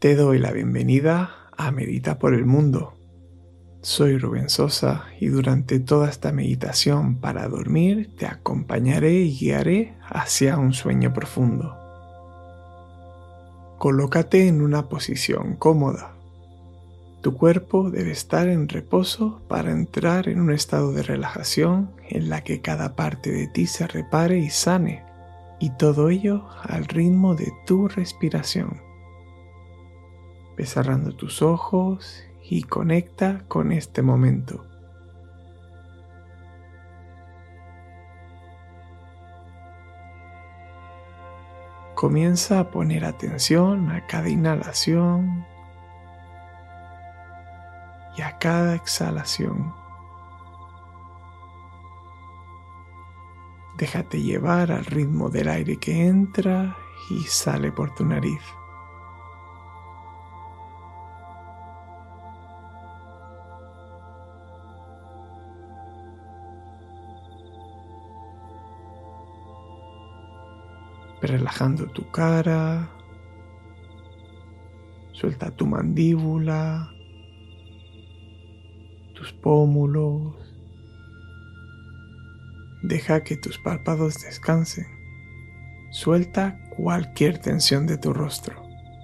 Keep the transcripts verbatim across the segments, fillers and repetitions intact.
Te doy la bienvenida a Medita por el Mundo. Soy Rubén Sosa y durante toda esta meditación para dormir te acompañaré y guiaré hacia un sueño profundo. Colócate en una posición cómoda. Tu cuerpo debe estar en reposo para entrar en un estado de relajación en la que cada parte de ti se repare y sane, y todo ello al ritmo de tu respiración. Ve cerrando tus ojos y conecta con este momento. Comienza a poner atención a cada inhalación y a cada exhalación. Déjate llevar al ritmo del aire que entra y sale por tu nariz. Relajando tu cara, suelta tu mandíbula, tus pómulos, deja que tus párpados descansen, suelta cualquier tensión de tu rostro.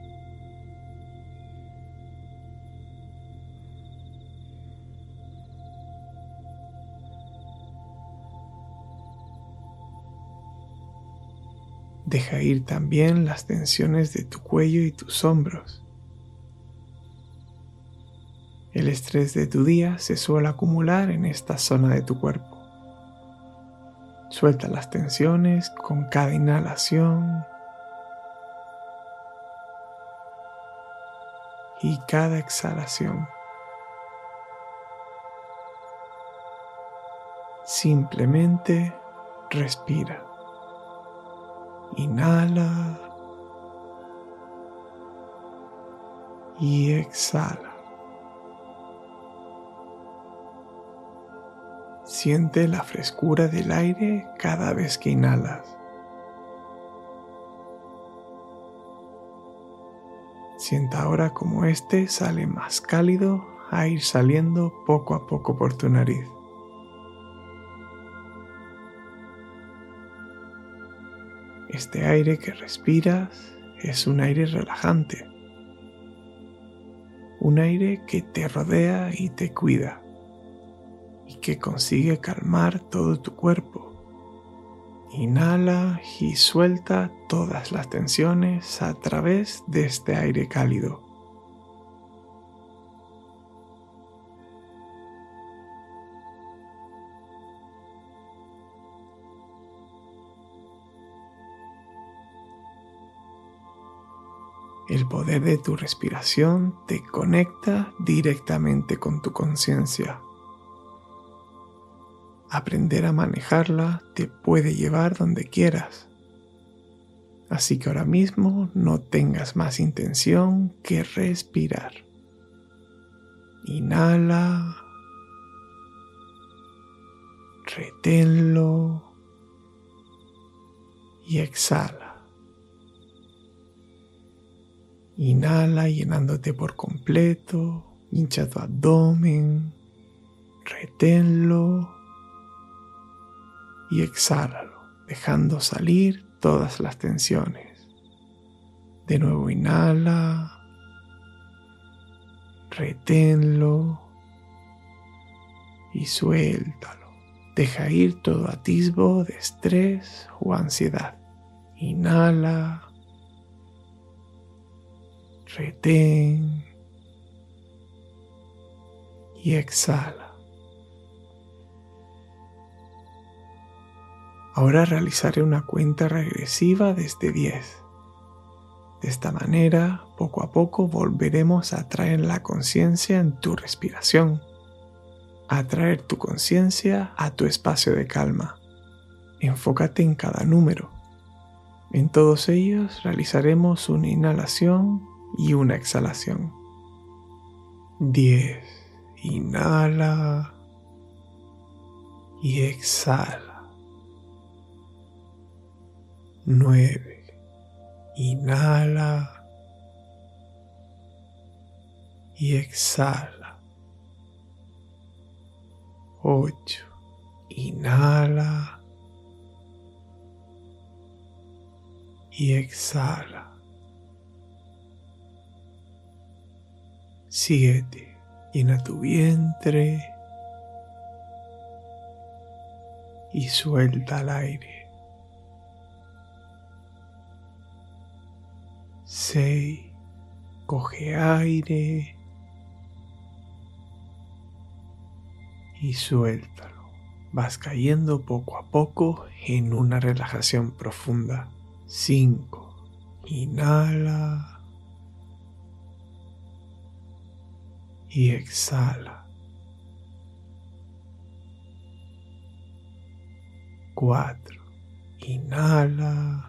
Deja ir también las tensiones de tu cuello y tus hombros. El estrés de tu día se suele acumular en esta zona de tu cuerpo. Suelta las tensiones con cada inhalación y cada exhalación. Simplemente respira. Inhala y exhala. Siente la frescura del aire cada vez que inhalas. Sienta ahora cómo este sale más cálido a ir saliendo poco a poco por tu nariz. Este aire que respiras es un aire relajante, un aire que te rodea y te cuida, y que consigue calmar todo tu cuerpo. Inhala y suelta todas las tensiones a través de este aire cálido. El poder de tu respiración te conecta directamente con tu conciencia. Aprender a manejarla te puede llevar donde quieras. Así que ahora mismo no tengas más intención que respirar. Inhala. Reténlo. Y exhala. Inhala llenándote por completo, hincha tu abdomen, reténlo y exhálalo, dejando salir todas las tensiones. De nuevo inhala, reténlo y suéltalo. Deja ir todo atisbo de estrés o ansiedad. Inhala. Retén y exhala. Ahora realizaré una cuenta regresiva desde diez. De esta manera, poco a poco volveremos a traer la conciencia en tu respiración, a traer tu conciencia a tu espacio de calma. Enfócate en cada número. En todos ellos realizaremos una inhalación y una exhalación. diez. Inhala y exhala. nueve. Inhala y exhala. Ocho. Inhala y exhala. Siete. Llena tu vientre y suelta el aire. Seis. Coge aire y suéltalo. Vas cayendo poco a poco en una relajación profunda. Cinco. Inhala y exhala. Cuatro. Inhala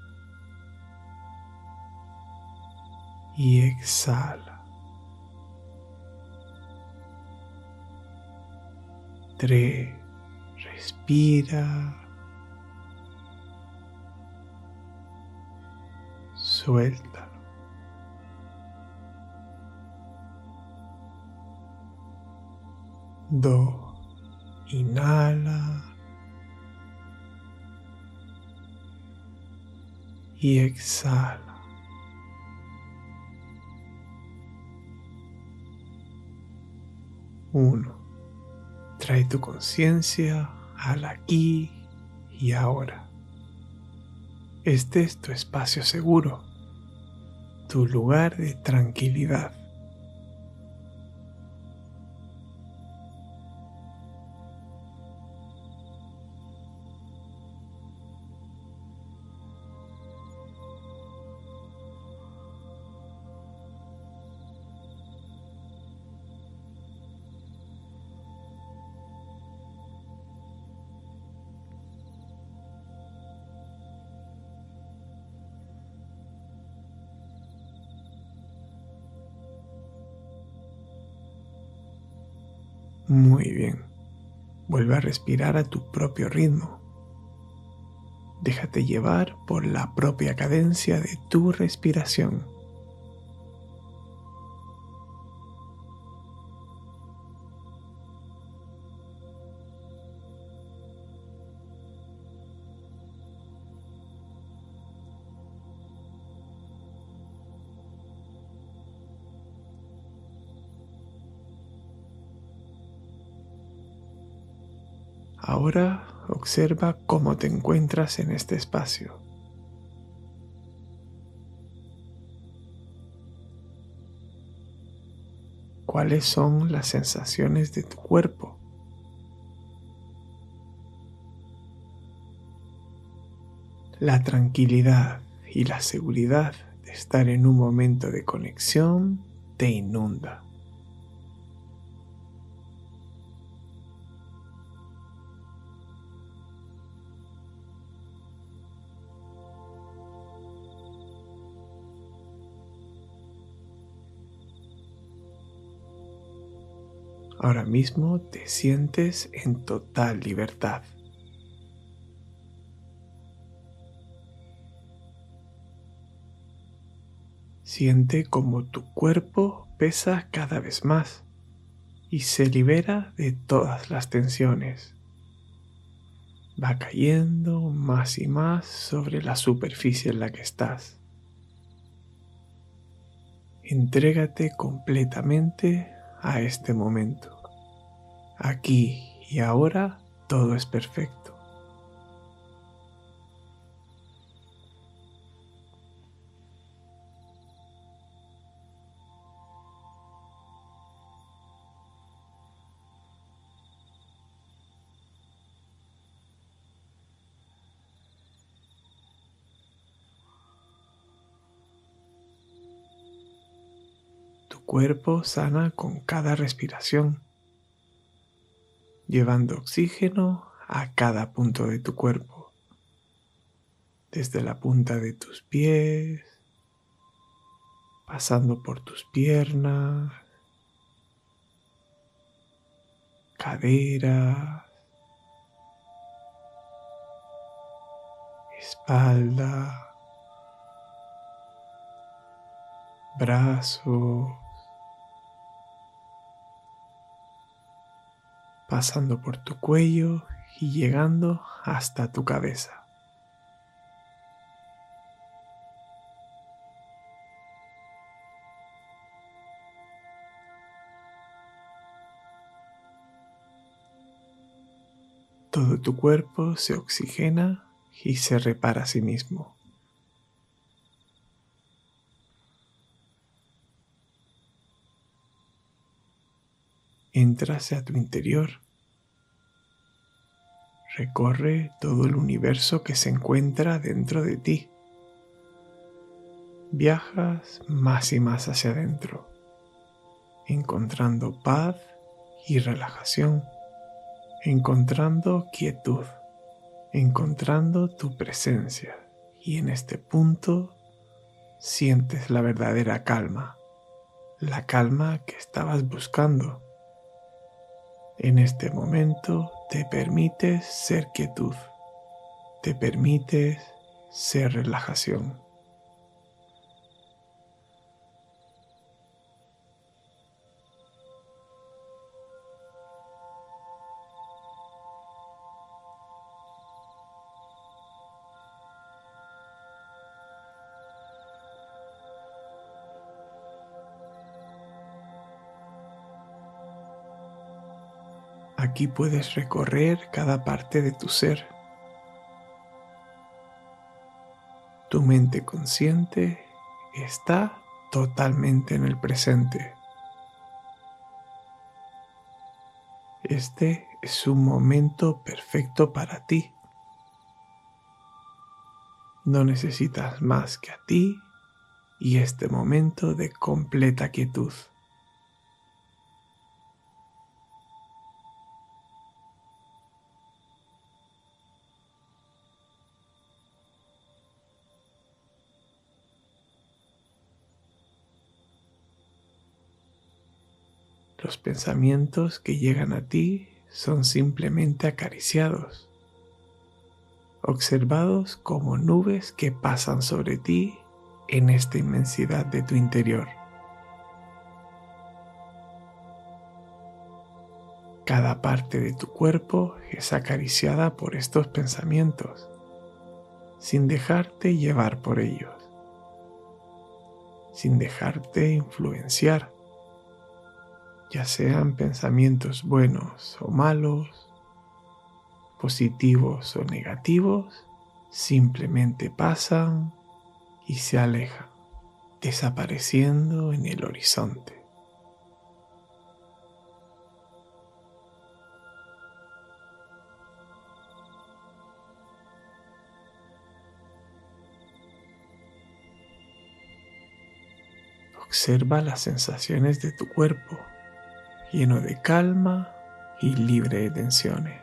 y exhala. Tres. Respira. Suéltalo. Dos. Inhala y exhala. Uno. Trae tu conciencia al aquí y ahora. Este es tu espacio seguro, tu lugar de tranquilidad. Muy bien. Vuelve a respirar a tu propio ritmo. Déjate llevar por la propia cadencia de tu respiración. Ahora observa cómo te encuentras en este espacio. ¿Cuáles son las sensaciones de tu cuerpo? La tranquilidad y la seguridad de estar en un momento de conexión te inunda. Ahora mismo te sientes en total libertad. Siente como tu cuerpo pesa cada vez más y se libera de todas las tensiones. Va cayendo más y más sobre la superficie en la que estás. Entrégate completamente a este momento. Aquí y ahora todo es perfecto. Tu cuerpo sana con cada respiración, llevando oxígeno a cada punto de tu cuerpo, desde la punta de tus pies, pasando por tus piernas, caderas, espalda, brazos, pasando por tu cuello y llegando hasta tu cabeza. Todo tu cuerpo se oxigena y se repara a sí mismo. Entra hacia tu interior. Recorre todo el universo que se encuentra dentro de ti. Viajas más y más hacia adentro, encontrando paz y relajación, encontrando quietud, encontrando tu presencia. Y en este punto sientes la verdadera calma, la calma que estabas buscando. En este momento te permites ser quietud, te permites ser relajación. Aquí puedes recorrer cada parte de tu ser. Tu mente consciente está totalmente en el presente. Este es un momento perfecto para ti. No necesitas más que a ti y este momento de completa quietud. Los pensamientos que llegan a ti son simplemente acariciados, observados como nubes que pasan sobre ti en esta inmensidad de tu interior. Cada parte de tu cuerpo es acariciada por estos pensamientos, sin dejarte llevar por ellos, sin dejarte influenciar, ya sean pensamientos buenos o malos, positivos o negativos, simplemente pasan y se alejan, desapareciendo en el horizonte. Observa las sensaciones de tu cuerpo, lleno de calma y libre de tensiones.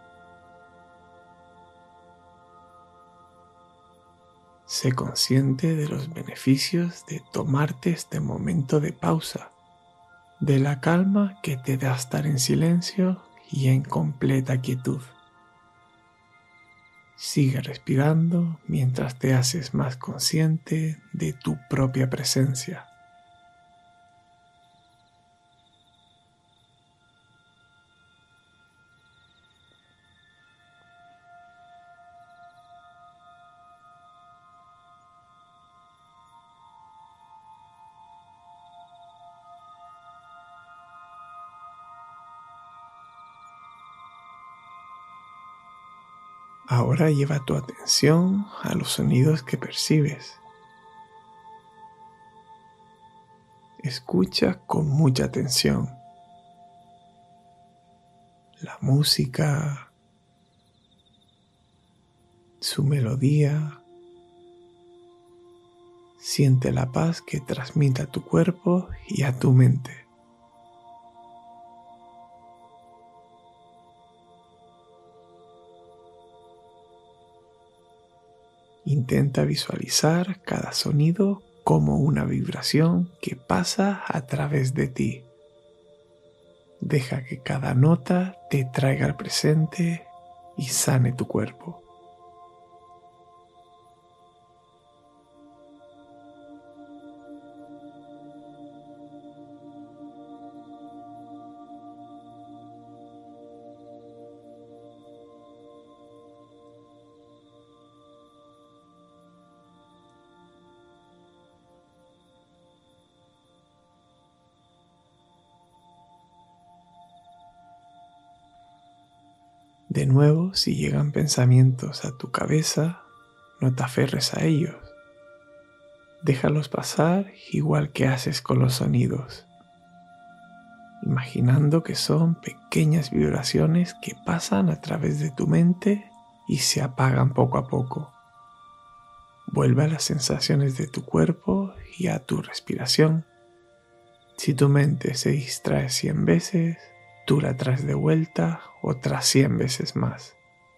Sé consciente de los beneficios de tomarte este momento de pausa, de la calma que te da estar en silencio y en completa quietud. Sigue respirando mientras te haces más consciente de tu propia presencia. Ahora lleva tu atención a los sonidos que percibes. Escucha con mucha atención la música, su melodía. Siente la paz que transmite a tu cuerpo y a tu mente. Intenta visualizar cada sonido como una vibración que pasa a través de ti. Deja que cada nota te traiga al presente y sane tu cuerpo. De nuevo, si llegan pensamientos a tu cabeza, no te aferres a ellos. Déjalos pasar igual que haces con los sonidos, imaginando que son pequeñas vibraciones que pasan a través de tu mente y se apagan poco a poco. Vuelve a las sensaciones de tu cuerpo y a tu respiración. Si tu mente se distrae cien veces, tú la traes de vuelta otras cien veces más.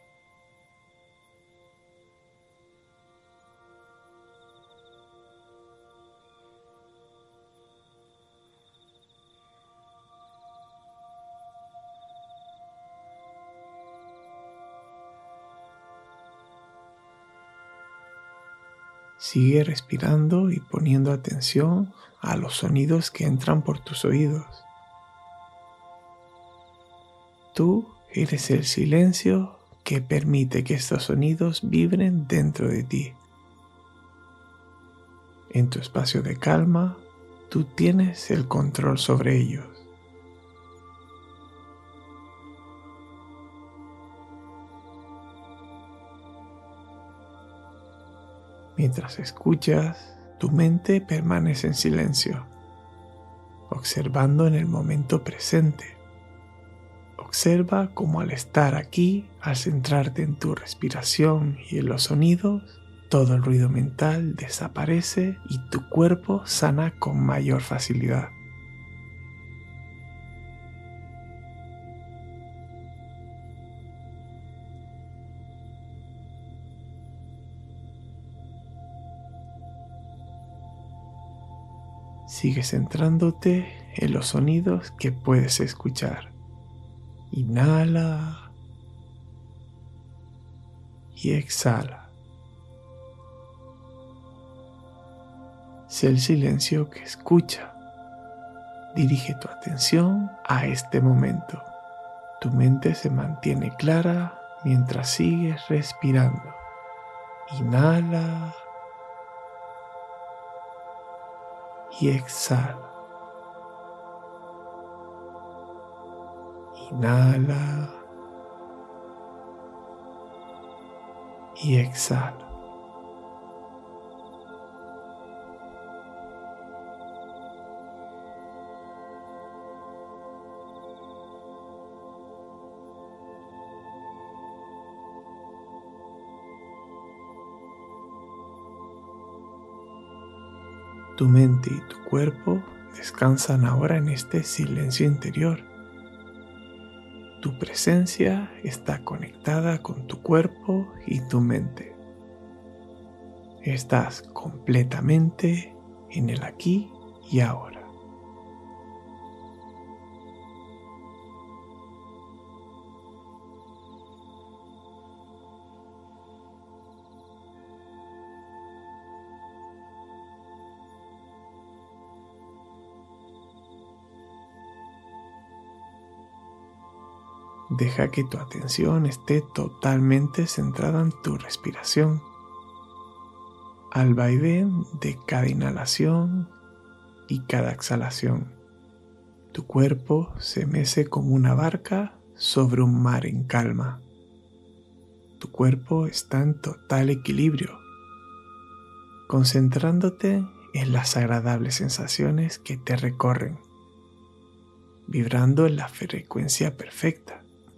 Sigue respirando y poniendo atención a los sonidos que entran por tus oídos. Tú eres el silencio que permite que estos sonidos vibren dentro de ti. En tu espacio de calma, tú tienes el control sobre ellos. Mientras escuchas, tu mente permanece en silencio, observando en el momento presente. Observa cómo al estar aquí, al centrarte en tu respiración y en los sonidos, todo el ruido mental desaparece y tu cuerpo sana con mayor facilidad. Sigue centrándote en los sonidos que puedes escuchar. Inhala y exhala. Sé el silencio que escucha. Dirige tu atención a este momento. Tu mente se mantiene clara mientras sigues respirando. Inhala y exhala. Inhala y exhala. Tu mente y tu cuerpo descansan ahora en este silencio interior. Tu presencia está conectada con tu cuerpo y tu mente. Estás completamente en el aquí y ahora. Deja que tu atención esté totalmente centrada en tu respiración, al vaivén de cada inhalación y cada exhalación. Tu cuerpo se mece como una barca sobre un mar en calma. Tu cuerpo está en total equilibrio, concentrándote en las agradables sensaciones que te recorren, vibrando en la frecuencia perfecta.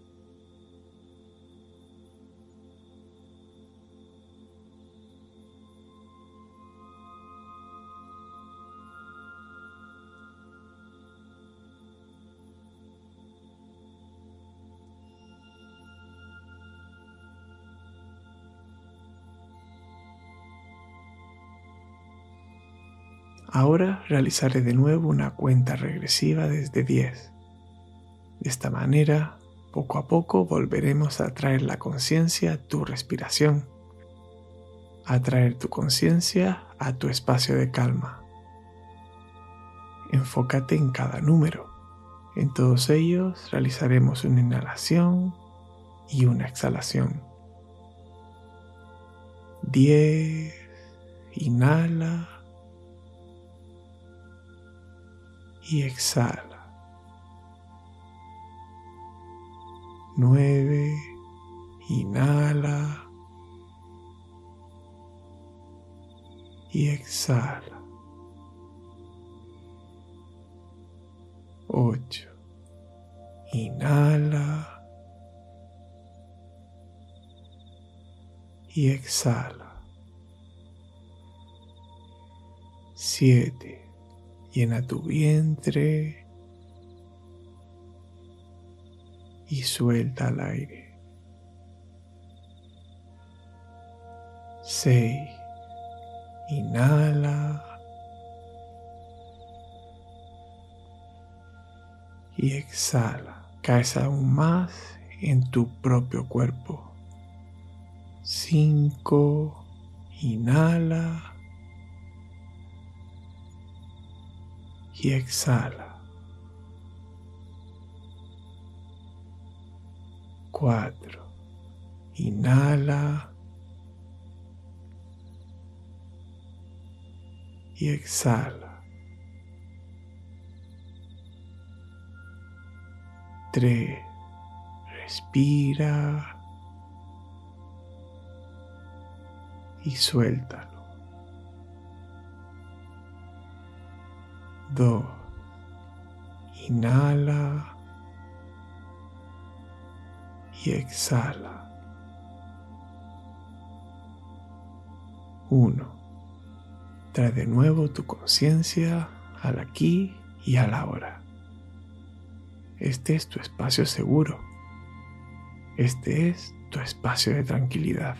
Ahora realizaré de nuevo una cuenta regresiva desde diez. De esta manera, poco a poco volveremos a traer la conciencia a tu respiración, a traer tu conciencia a tu espacio de calma. Enfócate en cada número. En todos ellos realizaremos una inhalación y una exhalación. diez. Inhala. Y exhala. nueve. Inhala y exhala. Ocho. Inhala y exhala. Siete. Llena tu vientre y suelta el aire. Seis. Inhala y exhala. Caes aún más en tu propio cuerpo. Cinco. Inhala y exhala. Cuatro. Inhala y exhala. Tres. Respira y suéltalo. Dos. Inhala y exhala. Uno. Trae de nuevo tu conciencia al aquí y a la hora. Este es tu espacio seguro. Este es tu espacio de tranquilidad.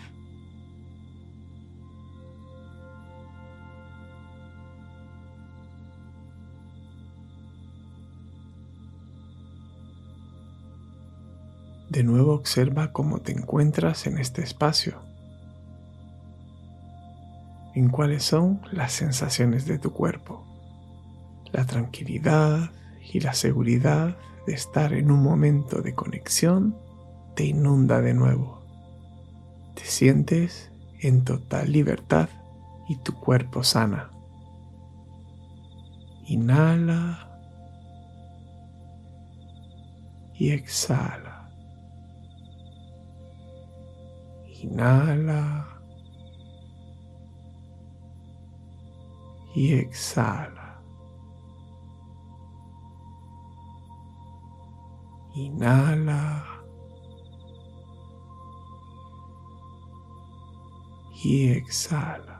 De nuevo observa cómo te encuentras en este espacio. En cuáles son las sensaciones de tu cuerpo. La tranquilidad y la seguridad de estar en un momento de conexión te inunda de nuevo. Te sientes en total libertad y tu cuerpo sana. Inhala y exhala. Inhala y exhala. Inhala y exhala.